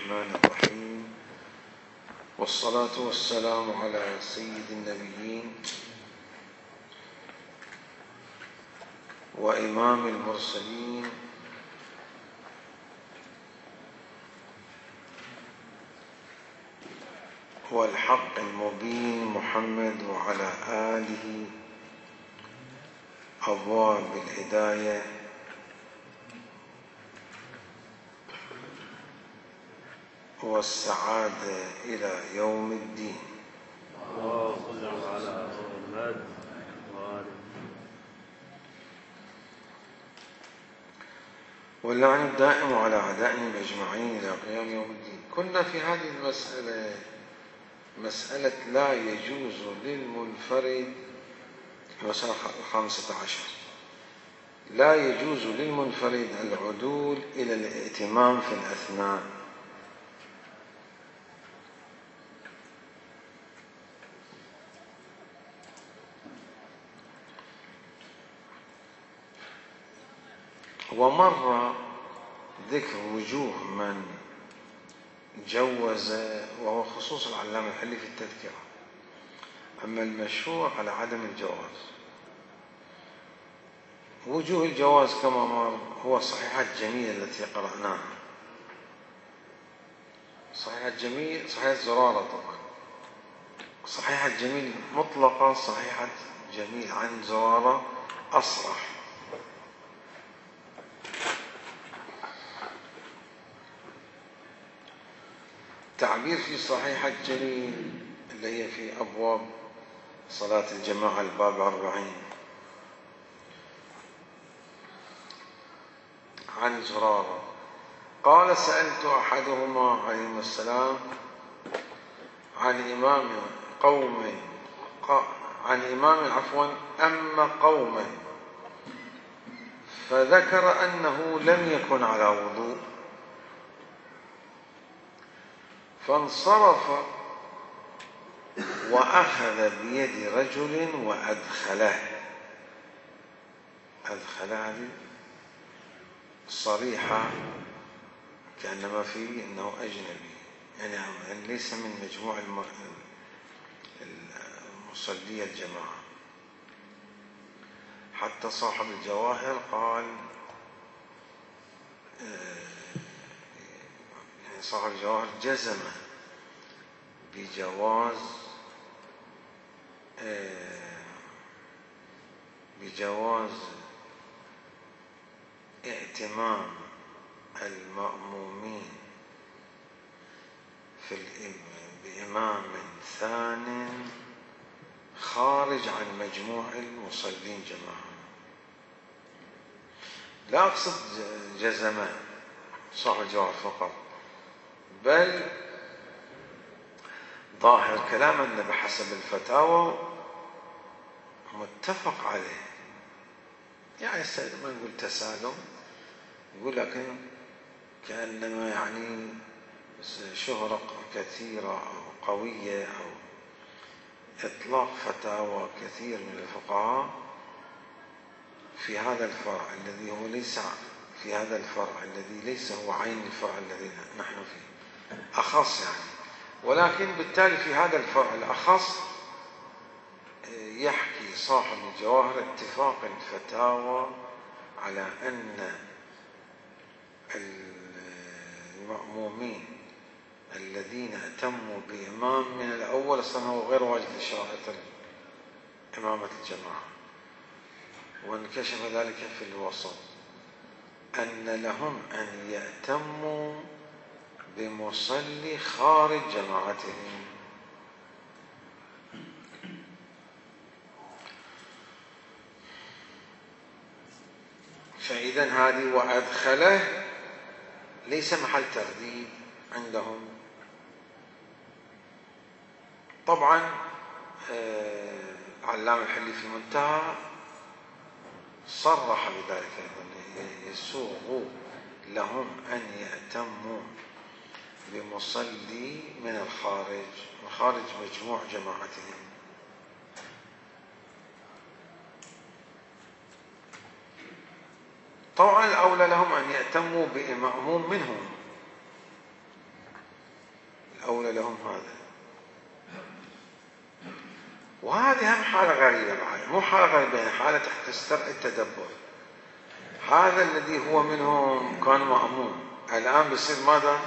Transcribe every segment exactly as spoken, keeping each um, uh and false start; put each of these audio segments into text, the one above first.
الرحمن الرحيم، والصلاة والسلام على سيد النبيين وإمام المرسلين والحق المبين محمد وعلى آله أبواب الهداية والسعادة إلى يوم الدين. اللهم صل على محمد وآله. واللعن الدائم على أعدائهم أجمعين إلى قيام يوم الدين. كنا في هذه المسألة مسألة لا يجوز للمنفرد، المسألة الخامسة عشر، لا يجوز للمنفرد العدول إلى الائتمام في الأثناء. ومر ذكر وجوه من جوز، وهو خصوص العلامة الحلي في التذكرة. أما المشهور على عدم الجواز. وجوه الجواز كما مر هو صحيحة جميع التي قرأناها، صحيحة جميل، صحيحة زرارة طبعا، صحيحة جميل مطلقة، صحيحة جميل عن زرارة أصرح. تعبير في صحيحة جميل اللي هي في أبواب صلاة الجماعة الباب أربعين عن زرارة قال: سألت أحدهما عليه السلام عن إمام قوم عن إمام عفوا أما قوما، فذكر أنه لم يكن على وضوء، فانصرف وأخذ بيد رجل وأدخله. أدخله هذه صريحة كأنما فيه أنه أجنبي، يعني ليس من مجموع المصلي الجماعة. حتى صاحب الجواهر قال، يعني صاحب الجواهر جزم بجواز بجواز ائتمام المأمومين في بإمام ثان خارج عن مجموع المصلين جماعة. لا أقصد جزم صاحب الجواهر فقط، بل ظاهر كلام أن بحسب الفتاوى متفق عليه. يعني ما نقول تسالم، يقول لكن كأنما يعني شهرة كثيرة أو قوية أو إطلاق فتاوى كثير من الفقهاء في هذا الفرع الذي هو ليس في هذا الفرع الذي ليس هو عين الفرع الذي نحن فيه، أخص يعني. ولكن بالتالي في هذا الفرع الأخص يحكي صاحب الجواهر اتفاق الفتاوى على أن المأمومين الذين اتموا بإمام من الأول أصلا هو غير واجد لشرائط إمامة الجماعة، وانكشف ذلك في الوسط، أن لهم أن يأتموا بمصلي خارج جماعتهم. فإذا هذه وأدخله ليس محل ترديد عندهم. طبعا علامة الحلي في المنتهى صرح بذلك أيضا، يسوغ لهم أن يأتموا بمصلي من الخارج، من خارج مجموع جماعتهم. طبعا الأولى لهم أن يأتموا بمأموم منهم، أولى لهم هذا. وهذه هم حالة غريبة بعد، مو حالة غريبة، يعني حالة تستدعي التدبر. هذا الذي هو منهم كان مأموم الآن بيصير ماذا؟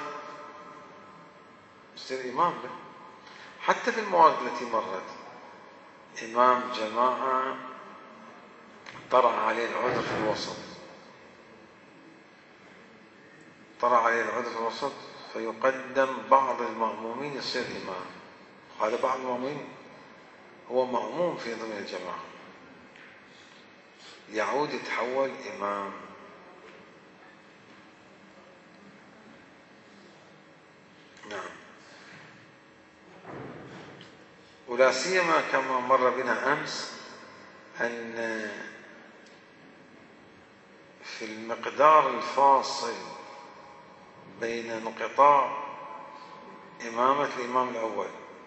بيصير إمام له. حتى في الموارد التي مرت إمام جماعة طرأ عليه العذر في الوسط، طرأ عليه العذر في الوسط فيقدم بعض المأمومين يصير إمام. هذا بعض المأمومين هو مأموم في ضمن الجماعة، يعود يتحول إمام. نعم. ولا سيما كما مر بنا أمس أن في المقدار الفاصل بين انقطاع إمامة الإمام الأول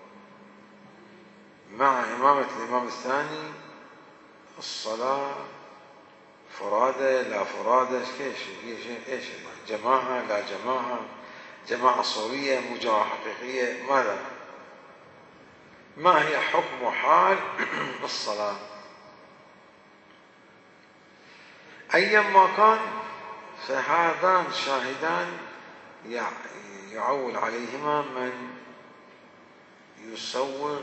مع إمامة الإمام الثاني الصلاة فرادة لا فرادة، ايش ايش جماعة لا جماعة، جماعة صورية مو جماعة حقيقية، ماذا؟ ما هي حكم وحال الصلاة؟ أيما كان فهذان شاهدان يعول عليهما من يسوغ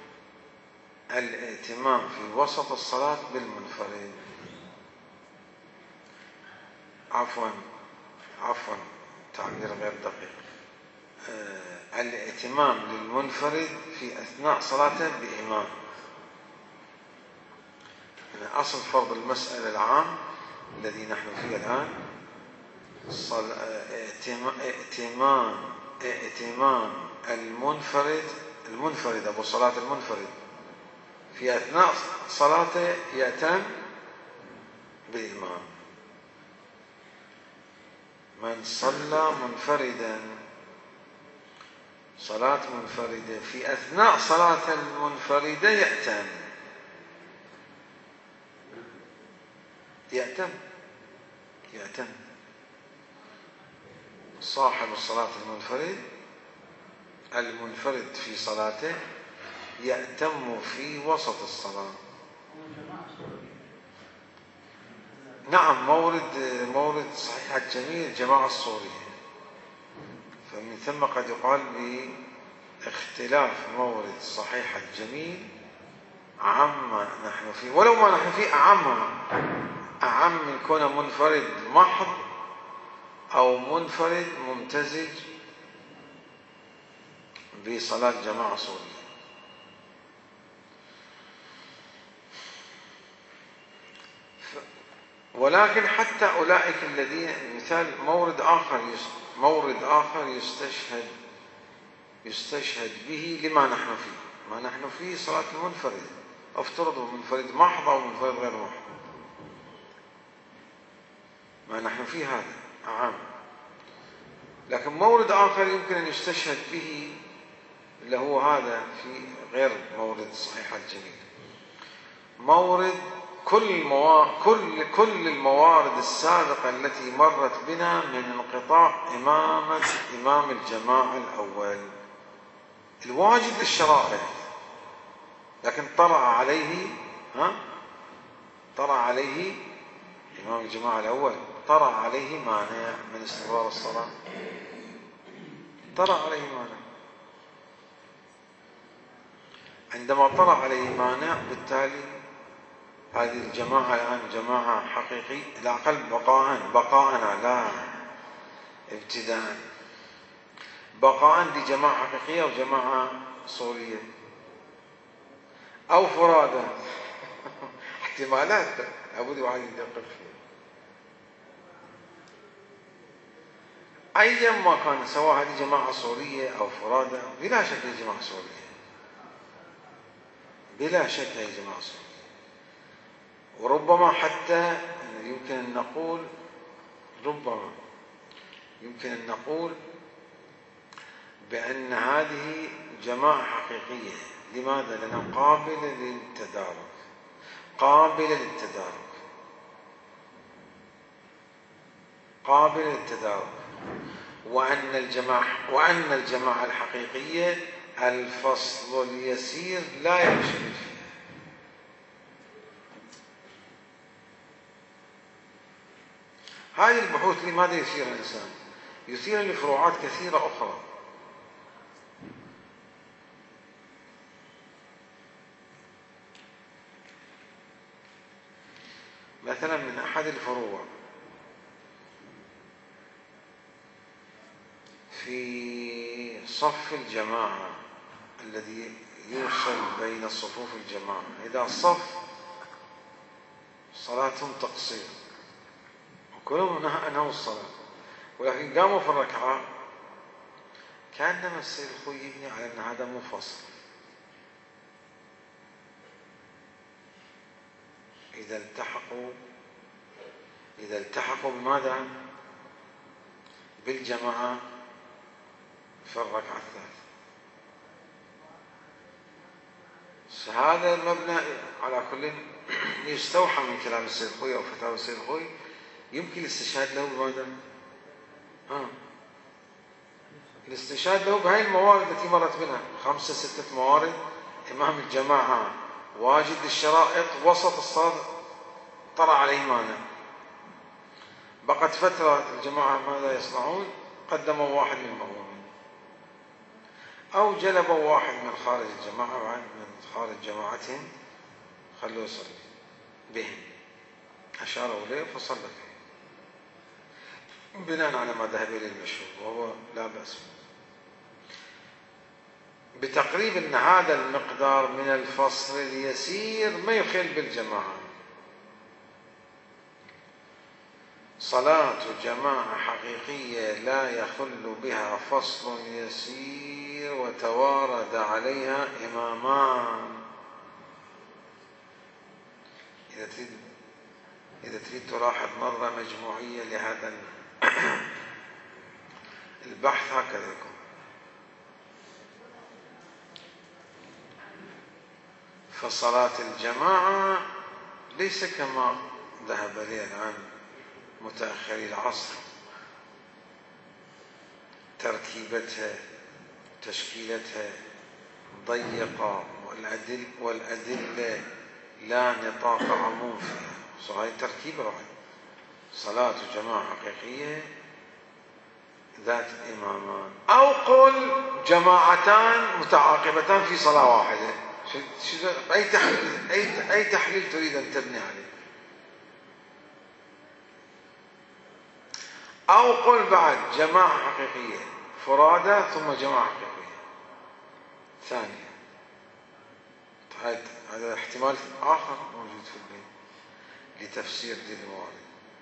الائتمام في وسط الصلاة بالمنفرد. عفوا عفوا تعبير غير دقيق. آه الائتمام للمنفرد في أثناء صلاته بإمام. يعني أصل فرض المسألة العام الذي نحن فيه الآن ائتمام ائتمام المنفرد المنفرد أبو صلاة المنفرد في أثناء صلاته يأتم بالإمام. من صلى منفردا صلاة منفردة في أثناء صلاة المنفردة يأتم يأتم يأتم صاحب الصلاة المنفرد المنفرد في صلاته يأتم في وسط الصلاة. نعم مورد مورد صحيح الجميل الجماعة الصورية، فمن ثم قد يقال باختلاف مورد صحيح الجميل عما نحن فيه، ولو ما نحن فيه أعم أعم من كون منفرد محض أو منفرد ممتزج بصلاة جماعة صورية. ولكن حتى أولئك الذين مثال مورد آخر مورد آخر يستشهد يستشهد به لما نحن فيه. ما نحن فيه صلاة المنفرد، افترضوا منفرد محض أو منفرد غير محض، ما نحن فيه هذا عام. لكن مورد آخر يمكن أن يستشهد به اللي هو هذا في غير مورد صحيح الجميل، مورد كل الموارد كل كل الموارد السابقة التي مرت بنا من انقطاع إمامة إمام الجماعة الأول الواجب للشرائع، لكن طرأ عليه ها طرأ عليه إمام الجماعة الأول طرأ عليه مانع من استمرار الصلاة، طرأ عليه مانع. عندما طرأ عليه مانع بالتالي هذه الجماعة الآن جماعة حقيقية، لا أقل بقاء بقاءنا لا ابتداء، بقاء لجماعة حقيقية وجماعة صورية أو فرادة احتمالات لابد واحد يدقق فيها. أيا ما كان سواء هذه جماعة صورية أو فرادة بلا شك هي جماعة صورية، بلا شك هي جماعة صورية. وربما حتى يمكن أن نقول ربما يمكن أن نقول بأن هذه جماعة حقيقية. لماذا؟ لأنها قابلة للتدارك قابلة للتدارك قابلة للتدارك وأن الجماعة وأن الجماعة الحقيقية الفصل اليسير لا ينشغل فيه. هذه البحوث لماذا يثير الإنسان؟ يثير لفروعات كثيرة أخرى. مثلا من أحد الفروع في صف الجماعة الذي يوصل بين صفوف الجماعة، إذا الصف صلاتهم تقصير وكلهم أنهوا الصلاة ولكن قاموا في الركعة، كأنما السيد الخوي يبني على أن هذا منفصل. إذا التحقوا إذا التحقوا بماذا؟ بالجماعة في الركعة الثالثة. هذا المبنى على كل يستوحى من كلام السيد الخوي أو فتاوى السيد الخوي، يمكن الاستشهاد له بماذا؟ آه. الاستشهاد له بهاي الموارد التي مرت منها، خمسة ستة موارد. إمام الجماعة واجد الشرائط، وسط الصلاة طرأ عليه مانع، بقت فترة الجماعة ماذا يصنعون؟ قدموا واحد من المأمومين أو جلبوا واحد من خارج الجماعة، واحد من خارج جماعتهم خلوه يصلي بهم، أشاروا إليه فصلى به بناء على ما ذهب إليه المشهور، وهو لا بأس بتقريب أن هذا المقدار من الفصل اليسير ما يخل بالجماعة. صلاة جماعة حقيقية لا يخل بها فصل يسير وتوارد عليها إمامان. إذا تريد إذا تريد تلاحظ مرة مجموعية لهذا البحث هكذا يكون. فصلاة الجماعة ليس كما ذهب لي الآن متأخري العصر، تركيبتها تشكيلتها ضيقة والأدل والأدلة لا نطاق عموم فيها، صحيح تركيبة واحدة. صلاة جماعة حقيقية ذات إمامان، أو قل جماعتان متعاقبتان في صلاة واحدة. أي تحليل أي أي تحليل تريد أن تبني عليه؟ أو قل بعد جماعة حقيقية فرادى ثم جماعة حقيقية ثانية. هذا احتمال آخر موجود في البيت لتفسير دي الموارد.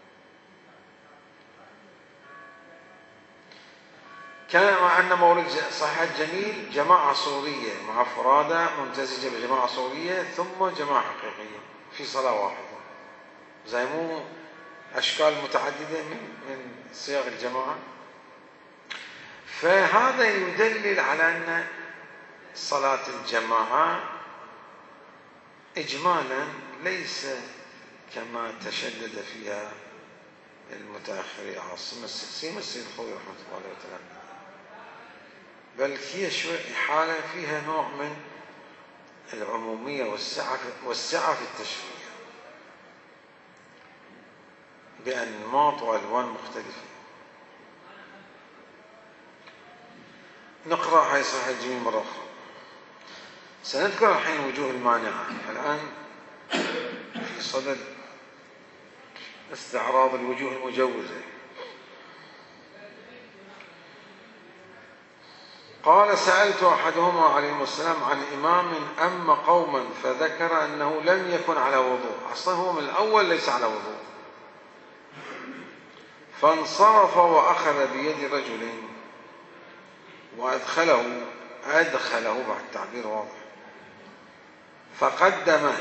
كان مع أن مورد صحيح جميل جماعة صورية مع فرادى ممتزجة بجماعة صورية ثم جماعة حقيقية في صلاة واحدة، زي مو أشكال متعددة من من صيغ الجماعة. فهذا يدلل على أن صلاة الجماعة إجمالا ليس كما تشدد فيها المتأخري العاصمة سيما السيد الخوي رحمة الله عليه وسلم، بل هي شوي حالة فيها نوع من العمومية والسعة والسعة في التشريع بأنماط وألوان مختلفة. نقرأ هاي صحيح الجميل مرة أخرى. سنذكر الحين وجوه المانعة الآن في صدد استعراض الوجوه المجوزة. قال سألت أحدهما عليه السلام عن إمام أم قوما فذكر أنه لم يكن على وضوء، أصلا هو من الأول ليس على وضوء، فانصرف وأخذ بيد رجل وأدخله أدخله بعد تعبير واضح فقدمه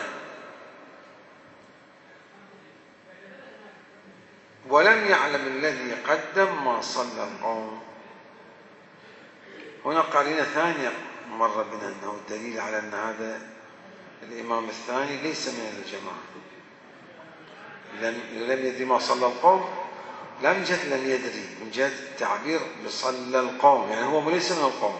ولم يعلم الذي قدم ما صلى القوم. هنا قرينة ثانية مر بنا أنه الدليل على أن هذا الإمام الثاني ليس من الجماعة، لم يدري ما صلى القوم لا من جهة لم يدري، من جهة التعبير بصلى القوم، يعني هو ليس من القوم.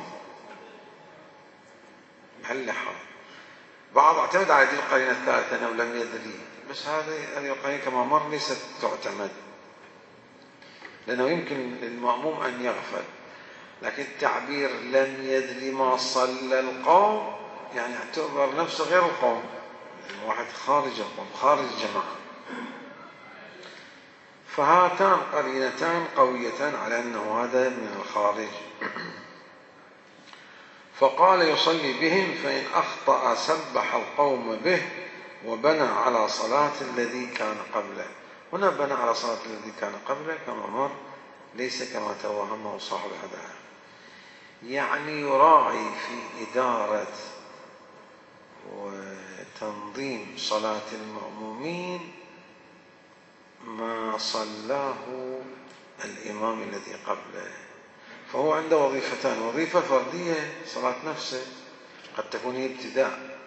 هل لحظ بعض اعتمد على هذه القرينة الثالثة أنه لم يدري، بس هذه هذه القرينة كما مر ليست تعتمد، لأنه يمكن للمأموم أن يغفل، لكن التعبير لم يدري ما صلى القوم يعني اعتبر نفسه غير القوم، واحد خارج القوم، خارج الجماعة. فهاتان قرينتان قويتان على أنه هذا من الخارج. فقال يصلي بهم فإن أخطأ سبح القوم به وبنى على صلاة الذي كان قبله. هنا بنى على صلاة الذي كان قبله كما مر، ليس كما توهمه صاحب الهدايا، يعني يراعي في إدارة وتنظيم صلاة المأمومين ما صلاه الإمام الذي قبله. فهو عنده وظيفتان، وظيفة فردية صلاة نفسه قد تكون هي ابتداء،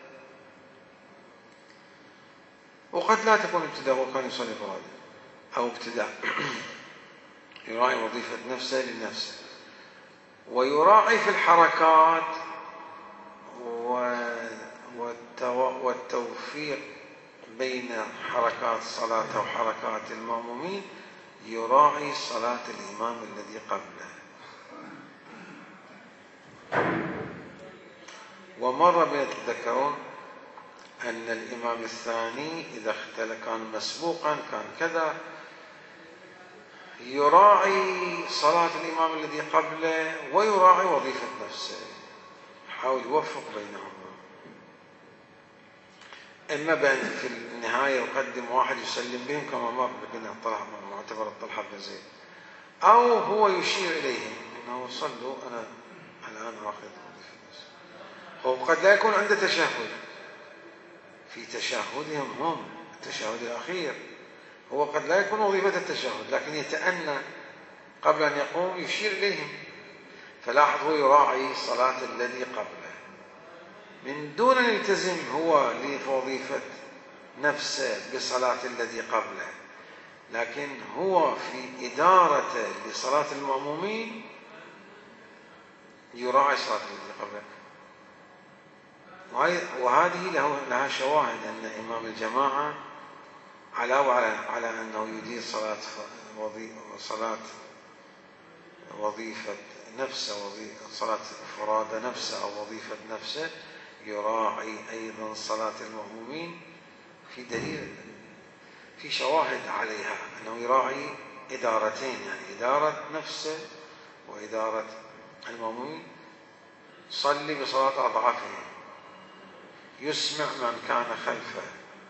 وقد لا تكون ابتداء وكان يصلي فرادى أو ابتداء يراعي وظيفة نفسه لنفسه، ويراعي في الحركات والتوفيق بين حركات الصلاة وحركات المأمومين، يراعي صلاة الإمام الذي قبله. ومر بنا تتذكرون أن الإمام الثاني إذا اختلف كان مسبوقا كان كذا، يراعي صلاة الإمام الذي قبله ويراعي وظيفة نفسه، حاول يوفق بينهما. إما بأن في النهاية يقدم واحد يسلم بهم كما مر بنا طلحة معتبر الطلحة بن زيد، أو هو يشير إليهم أنه صلوا أنا الآن آخذ وظيفة نفسه. وقد لا يكون عنده تشهد، في تشهدهم هم التشهد الأخير هو قد لا يكون وظيفة التشهد، لكن يتأنى قبل أن يقوم يشير إليهم. فلاحظ هو يراعي صلاة الذي قبله من دون أن يلتزم هو لوظيفة نفسه بصلاة الذي قبله، لكن هو في إدارته لصلاة المأمومين يراعي صلاة الذي قبله. وهذه لها شواهد أن إمام الجماعة علاوة على على أنه يدير صلاة صلاة وظيفة نفسه، وظيفة صلاة فرادى نفسه أو وظيفة نفسه، يراعي أيضا صلاة المأمومين. في دليل في شواهد عليها أنه يراعي إدارتين، يعني إدارة نفسه وإدارة المأمومين. صلي بصلاة أضعافهم، يسمع من كان خلفه،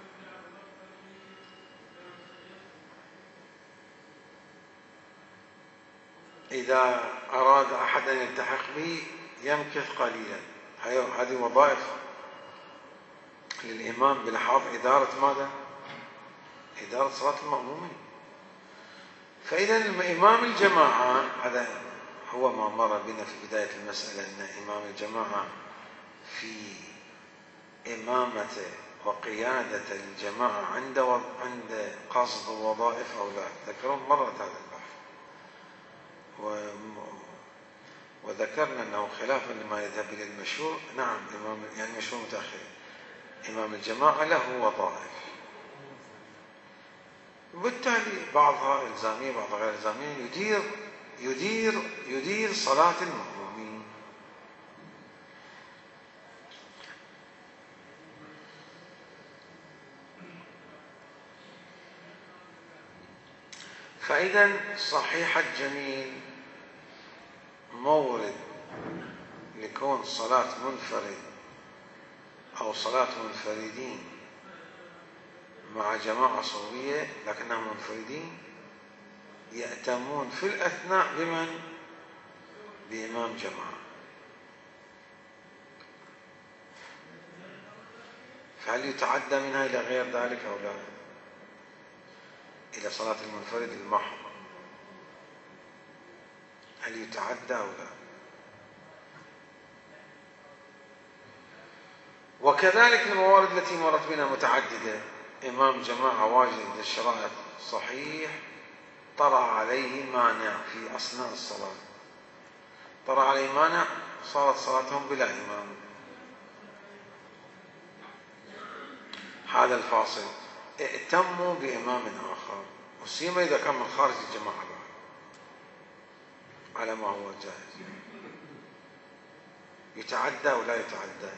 إذا أراد أحد أن يلتحق به يمكث قليلا. هذه وظائف للإمام بلحاظ إدارة ماذا؟ إدارة صلاة المأمومين. فإذا إمام الجماعة هذا هو ما مر بنا في بداية المسألة، أن إمام الجماعة في إمامته وقيادة الجماعة عند عند قصد وظائف أو لا. تذكرون مرت هذا البحث وذكرنا أنه خلافا لما يذهب إلى المشهور، نعم إمام يعني مشهور متأخر، إمام الجماعة له وظائف، وبالتالي بعضها إلزامية بعضها غير إلزامية، يدير يدير يدير صلاة المأمومين. فإذا صحيح الجميل مورد لكون صلاة منفرد أو صلاة منفردين مع جماعة صوبية لكنهم منفردين يأتمون في الأثناء بمن؟ بإمام جماعة. فهل يتعدى منها إلى غير ذلك أو لا؟ إلى صلاة المنفرد المحض هل يتعدى أو لا؟ وكذلك الموارد التي مرت بنا متعددة، إمام جماعة واجد للشرائع صحيح طرأ عليه مانع في أثناء الصلاة، طرأ عليه مانع صارت صلاتهم بلا إمام. هذا الفاصل ائتموا بإمام آخر، وسيما إذا كان من خارج الجماعة بعد على ما هو جاهز، يتعدى ولا يتعدى.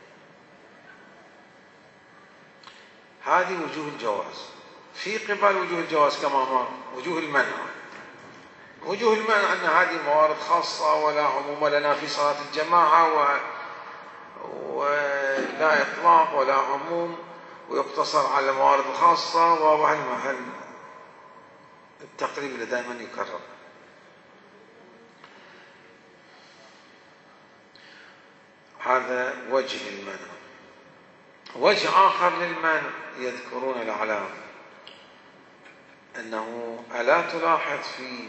هذه وجوه الجواز. في قبال وجوه الجواز كما مر وجوه المنع. وجوه المنع أن هذه موارد خاصة ولا عموم لنا في صلاة الجماعة، و... ولا إطلاق ولا عموم، ويقتصر على الموارد الخاصة، وهو المحل التقريب اللي دائما يكرر. هذا وجه المنع. وجه آخر للمنع يذكرون العلام، أنه ألا تلاحظ في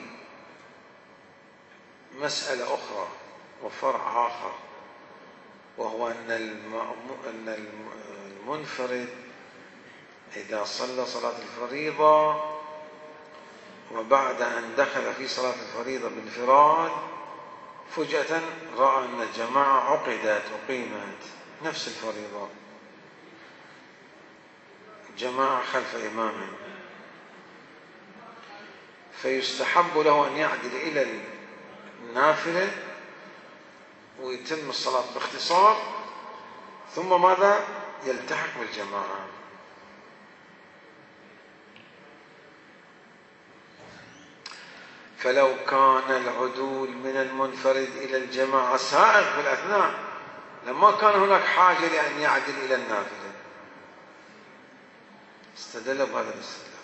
مسألة أخرى وفرع آخر، وهو أن المنفرد إذا صلى صلاة الفريضة وبعد أن دخل في صلاة الفريضة بانفراد فجأة رأى أن الجماعة عقدت وقيمت نفس الفريضة، جماعة خلف إمامه، فيستحب له أن يعدل إلى النافلة ويتم الصلاة باختصار، ثم ماذا؟ يلتحق بالجماعة. فلو كان العدول من المنفرد إلى الجماعة سائغ في الأثناء لما كان هناك حاجة لأن يعدل إلى النافلة، استدل بهذا الاستدلال.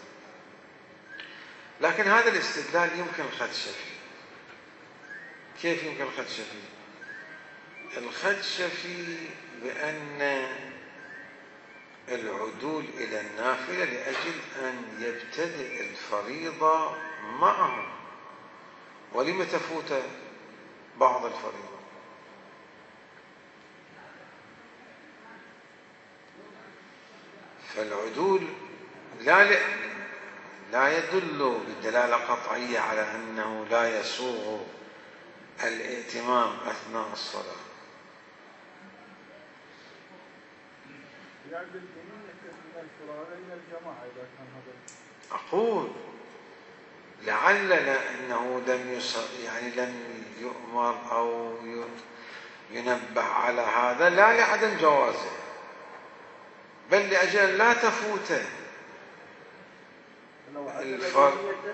لكن هذا الاستدلال يمكن الخدش فيه. كيف يمكن الخدش فيه؟ الخدش فيه بأن العدول إلى النافلة لأجل أن يبتدئ الفريضة معهم، ولم تفوت بعض الفريضة. فالعدول لا لا يدل بدلالة قطعية على أنه لا يسوغ الائتمام أثناء الصلاة. أقول لعلنا أنه لم يص... يعني لم يؤمر أو ينبه على هذا، لا لعدم جوازه بل لأجل لا تفوته الفرق،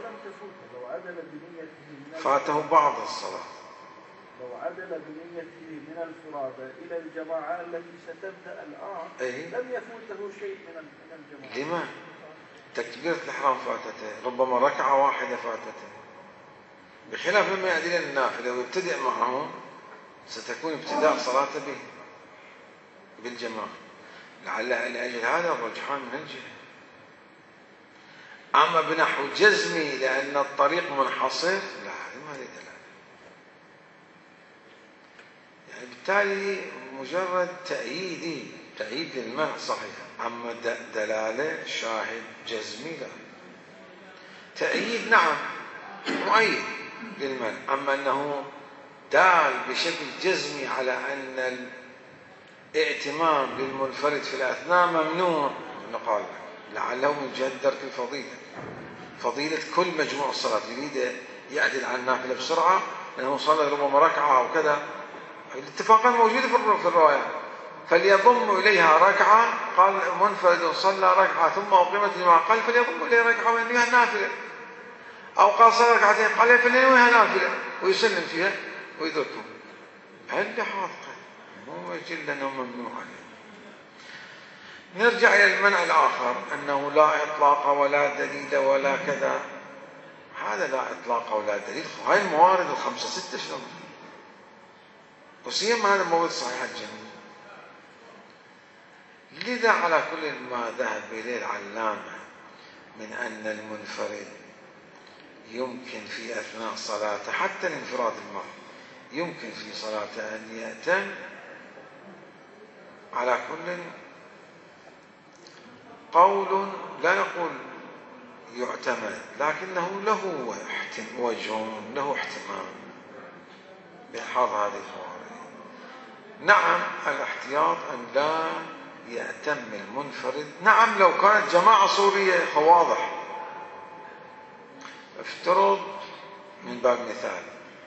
فاته بعض الصلاة. لو عدل بنيته من الفرادة إلى الجماعة التي ستبدأ الآن أي؟ لم يفوته شيء من الجماعة. لما؟ تكبيرة الإحرام فاتته، ربما ركعة واحدة فاتته، بخلاف لما يعدل النافلة ويبتدئ معهم ستكون ابتداء صلاته به بالجماعة. لعل لأجل هذا الرجحان من الجهة. أما بنحو جزمي لأن الطريق منحصر، لا، ما هذه دلالة. يعني بالتالي مجرد تأييدي تأييد للمنع صحيح، أما دلالة شاهد جزمي لا. تأييد نعم مؤيد للمنع، أما أنه دال بشكل جزمي على أن الائتمام للمنفرد في الأثناء ممنوع، نقال لعله من جهة درك الفضيلة، فضيلة كل مجموع الصلاة، يريد يعدل عن النافلة بسرعة لأنه صلى ربما ركعة أو كذا، الاتفاقا موجودة في الرواية، فليضم إليها ركعة، قال منفرد صلى ركعة ثم أقيمت الجماعة قال فليضم إليها ركعة وينويها نافلة، أو قال صلى ركعتين قال فلينويها نافلة ويسلم فيها ويتركه. هل حاضقة مو يجل أنه ممنوع عليه. نرجع إلى المنع الآخر أنه لا إطلاق ولا دليل ولا كذا. هذا لا إطلاق ولا دليل، هاي الموارد الخمسة ستة شلون؟ وسيما هذا موارد صحيح الجميع. لذا على كل ما ذهب إليه العلامة من أن المنفرد يمكن في أثناء صلاته حتى الانفراد المرء يمكن في صلاته أن يأتم، على كل قول لا نقول يعتمد، لكنه له وجه، له احتمال بحظ هذه الموارد. نعم الاحتياط أن لا يأتم المنفرد. نعم لو كانت جماعة صورية فواضح، افترض من باب مثال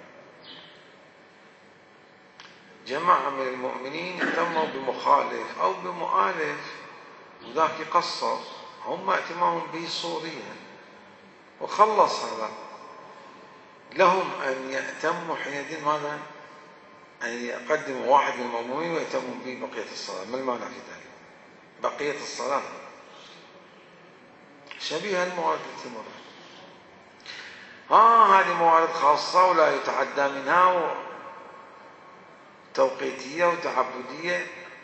جماعة من المؤمنين اهتموا بمخالف أو بمؤالف وذاك يقصر، هم اهتمامهم به صوريا وخلص هذا، لهم أن يأتموا حينئذ ماذا؟ أن يقدموا واحد من المأمومين ويأتموا به بقية الصلاة. ما المعنى في ذلك؟ بقية الصلاة شبيه الموارد التي مرت. ها هذه موارد خاصة ولا يتعدى منها، توقيتية وتعبدية.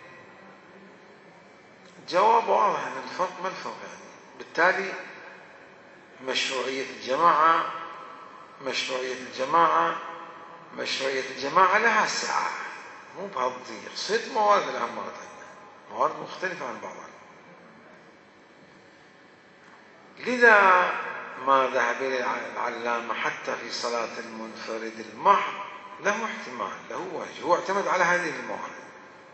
جواب واضح أن الفرق ما الفرق يعني. بالتالي مشروعية الجماعة مشروعية الجماعة مشروعية الجماعة لها سعة، مو بهالضيق. صرت موارد الآن مرة ثانية، موارد مختلفة عن بعضها. لذا ما ذهب إليه العلامة حتى في صلاة المنفرد المحض له احتمال، له وجه، هو اعتمد على هذه الموارد.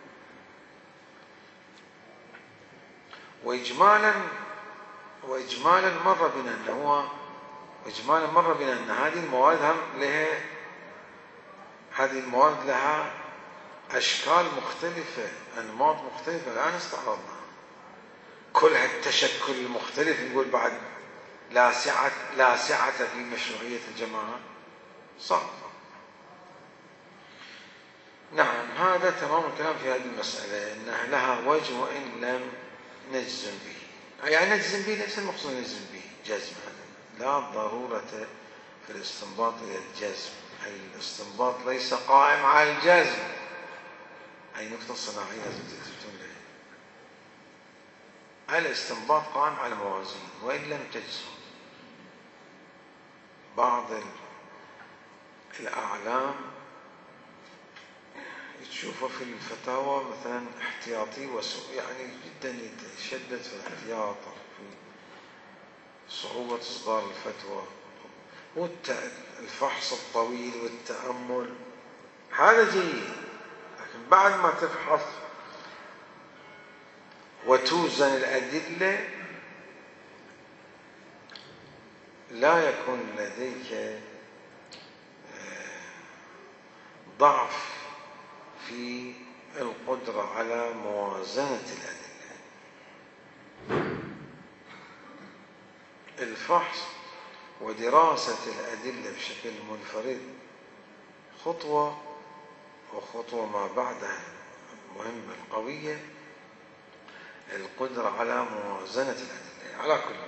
وإجمالا وإجمالا مر بنا أنه هو وإجمالا مر بنا أن هذه الموارد هم لها هذه الموارد لها أشكال مختلفة، أنماط مختلفة الآن استعرضنا. كل هالتشكل المختلف نقول بعد لا سعة لا سعة في مشروعية الجماعة؟ صعب. نعم هذا تمام الكلام في هذه المسألة، أنها لها وجه وإن لم نجزم به. يعني نجزم به ليس المقصود نجزم به جزم، لا ضرورة في الاستنباط إلى الجزم، أي الاستنباط ليس قائم على الجزم. أي نقطة صناعية لازم تلتفتون لها. الاستنباط قائم على الموازين وإن لم تجزم. بعض الأعلام تشوفه في الفتاوى مثلا احتياطي وسوء، يعني جدا يتشدد في الاحتياط، في صعوبة إصدار الفتوى والفحص الطويل والتأمل. هذا جيد، لكن بعد ما تفحص وتوزن الأدلة لا يكون لديك ضعف في القدرة على موازنة الأدلة. الفحص ودراسة الأدلة بشكل منفرد خطوة، وخطوة ما بعدها المهمة القوية القدرة على موازنة الأدلة. على كل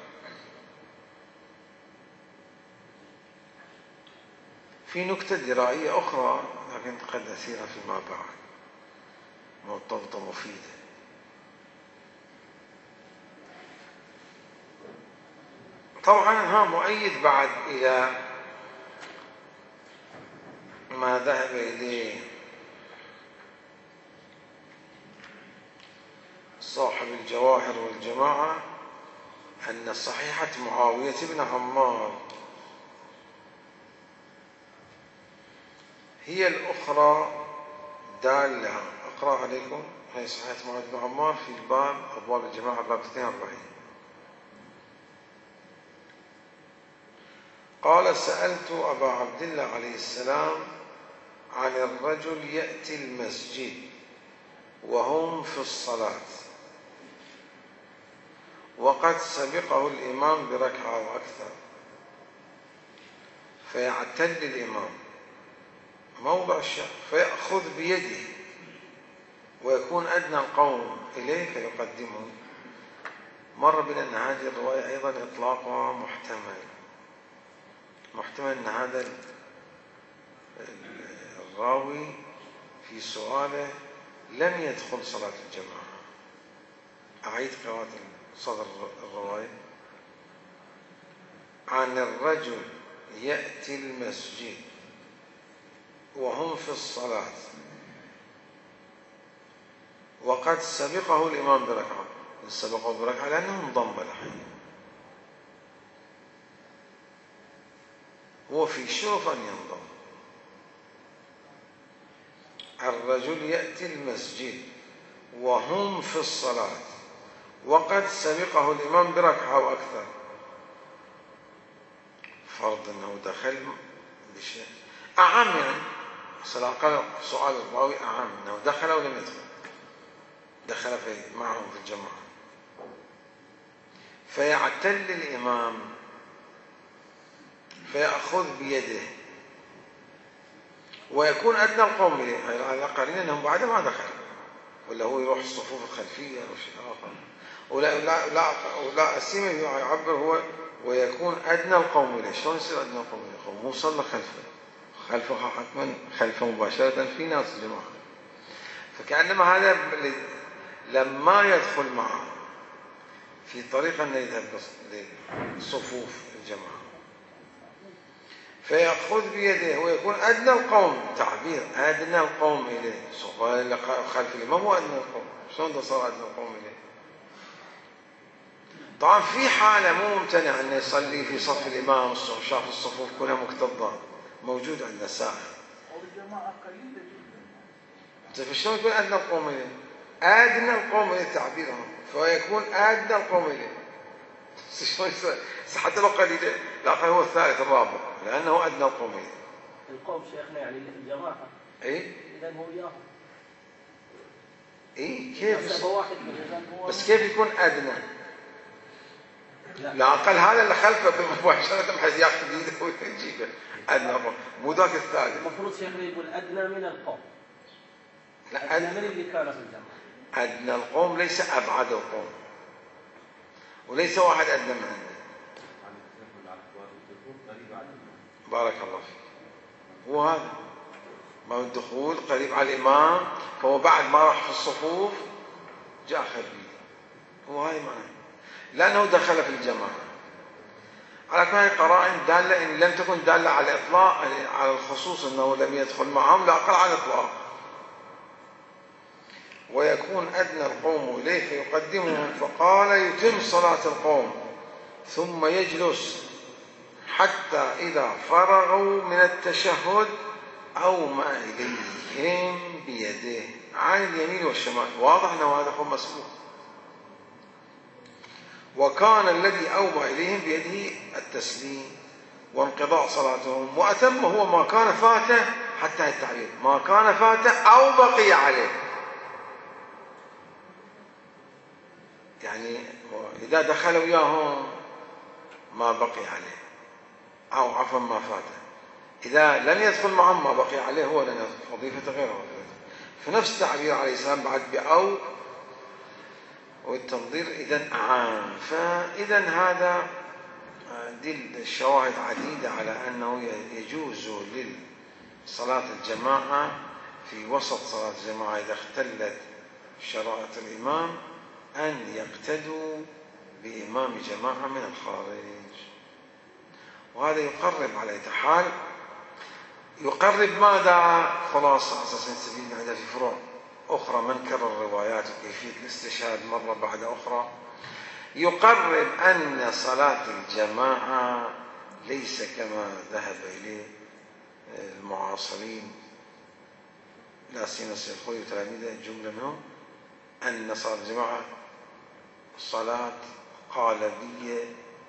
في نكتة درائية أخرى لكن قد أثيرها فيما بعد، مرتبطة مفيدة. طبعا ها مؤيد بعد إلى ما ذهب إليه صاحب الجواهر والجماعة أن صحيحة معاوية بن عمار هي الأخرى دالة. أقرأ عليكم. هي صحيحة معاوية بن عمار في الباب أبواب الجماعة باب اثنين وأربعين. قال: سألت أبا عبد الله عليه السلام عن الرجل يأتي المسجد وهم في الصلاة وقد سبقه الإمام بركعة أو أكثر، فيعتد الإمام موضع الشق فيأخذ بيده ويكون أدنى القوم إليه فيقدمه. مر بنا أن هذه الرواية أيضا إطلاقها محتمل محتمل أن هذا الراوي في سؤاله لم يدخل صلاة الجماعة. أعيد قراءة صدر الرواية. عن الرجل يأتي المسجد وهم في الصلاة وقد سبقه الإمام بركعة. سبقه بركعة لأنه انضم الحين. وفي شرف أن ينضم. الرجل يأتي المسجد وهم في الصلاة وقد سبقه الإمام بركعة أو أكثر، فرض أنه دخل بشيء أعم، يعني صلاة سؤال الراوي أعم أنه دخل أو لم يدخل، دخل في معهم في الجماعة، فيعتل الإمام فيأخذ بيده ويكون أدنى القوم إليه، على الأقل أنهم بعد ما دخل، ولا هو يروح الصفوف الخلفية أو شيء آخر، ولا لا لا ولا السيما يعبر هو ويكون أدنى القوم إليه. شلون يصير أدنى القوم إليه؟ هو مو صلى خلفه، خلفه حتما خلفه مباشرة في ناس الجماعة، فكأنما هذا لما يدخل معه في طريق أن يذهب لصفوف الجماعة فيأخذ بيده ويكون أدنى القوم، تعبير أدنى القوم إليه، خلف الإمام هو أدنى القوم، شلون ده صار أدنى القوم إليه؟ طبعا في حالة مو ممتنع أن يصلي في صف الإمام، شاف الصفوف كلها مكتظة، موجود عندنا سائر، والجماعة قليلة جدا، فشلون يكون أدنى القوم إليه؟ أدنى القوم إليه تعبيرهم، فيكون أدنى القوم إليه، حتى لو قليلة لا هو الثالث الرابع لأنه أدنى القوم إليه. القوم شيخنا يعني اللي في الجماعة، إيه؟ إذا هو إياهم. إيه كيف؟ واحد بس كيف يكون أدنى؟ لا أقل هذا اللي خلفه مباشرة بحيث يأخذ بيده ويجيبه أدنى القوم، مو ذاك الثالث. المفروض شيخنا يقول أدنى من القوم. لا أدنى من اللي كان في الجماعة. أدنى القوم ليس أبعد القوم، وليس واحد أدنى من عنده. بارك الله فيك. هو هذا ما الدخول قريب على الإمام، فهو بعد ما راح في الصفوف جاء خلفيه، هو هاي معناه لأنه دخل في الجماعة. على كل هاي قرائن دالة إن لم تكن دالة على الإطلاق على الخصوص أنه لم يدخل معهم، لا أقل على الإطلاق. ويكون أدنى القوم إليه فيقدمهم، فقال يتم صلاة القوم ثم يجلس حتى إذا فرغوا من التشهد أومأ إليهم بيده عن اليمين والشمال. واضح أنه هذا هو مسبوق. وكان الذي أومأ إليهم بيده التسليم وانقضاء صلاتهم، وأتم هو ما كان فاته، حتى التعبير ما كان فاته أو بقي عليه، يعني إذا دخل وياهم ما بقي عليه، أو عفوا ما فاته، إذا لم يدخل معهم ما بقي عليه هو لن يدخل، وظيفة غير وظيفته. في نفس التعبير عليه السلام بعد بأو والتنظير إذن عام. فإذا هذا دي الشواهد عديدة على أنه يجوز للصلاة الجماعة في وسط صلاة الجماعة إذا اختلت شرائط الإمام أن يقتدوا بإمام جماعة من الخارج. وهذا يقرب على حال، يقرب ماذا؟ خلاصة أساسا سبيل عندنا في فروع أخرى منكر الروايات وكيفية الاستشهاد مرة بعد أخرى، يقرب أن صلاة الجماعة ليس كما ذهب إليه المعاصرين، لا سيما السيد الخوي وتلاميذه جملة منهم، أن صلاة الجماعة صلاة قالبية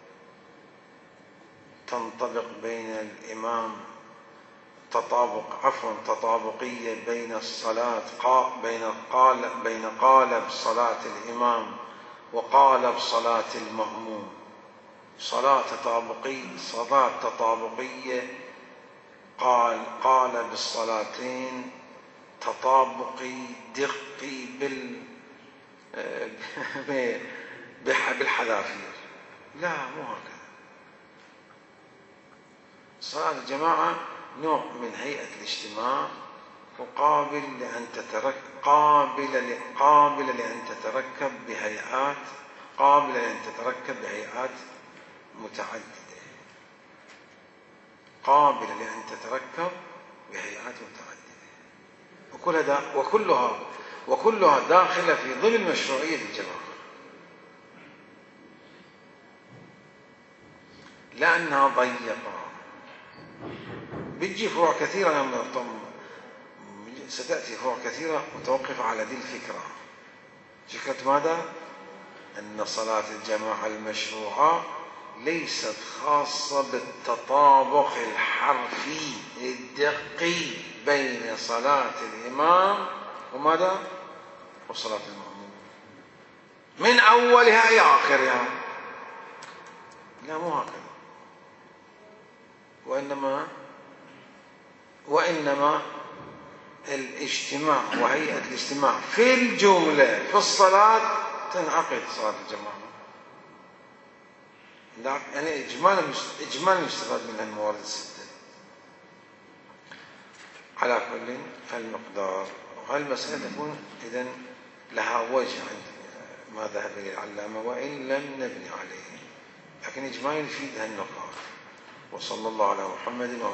تنطبق بين الإمام تطابق عفوا تطابقية بين الصلاة بين قالب بين قالب صلاة الإمام وقالب صلاة المأموم، صلاة تطابقية صلاة تطابقية قال قالب الصلاتين تطابقي دقي بال بالحذافير. لا مو هكذا. صلاة الجماعة نوع من هيئة الاجتماع، وقابل لأن تترك قابل قابل لأن تتركب بهيئات قابل لأن تتركب بهيئات متعددة قابل لأن تتركب بهيئات متعددة وكلها وكلها وكلها داخلة في ضمن مشروعية الجماعة، لأنها ضيقة بيجي فروع كثيرة، ستأتي فروع كثيرة متوقفة على دي الفكرة. فكرة ماذا؟ أن صلاة الجماعة المشروعة ليست خاصة بالتطابق الحرفي الدقي بين صلاة الإمام وماذا؟ وصلاة المأموم من أولها إلى آخرها، لا مو هكذا. وإنما وإنما الاجتماع وهيئة الاجتماع في الجملة في الصلاة تنعقد صلاة الجماعة. يعني إجمالا إجمالا يستفاد منها الموارد الستة. على كل المقدار، والمسألة تكون إذن لها وجه عند ما ذهب إليه العلامة وإن لم نبني عليه، لكن إجمالا يفيد هالنقاط. وصلى الله على محمد.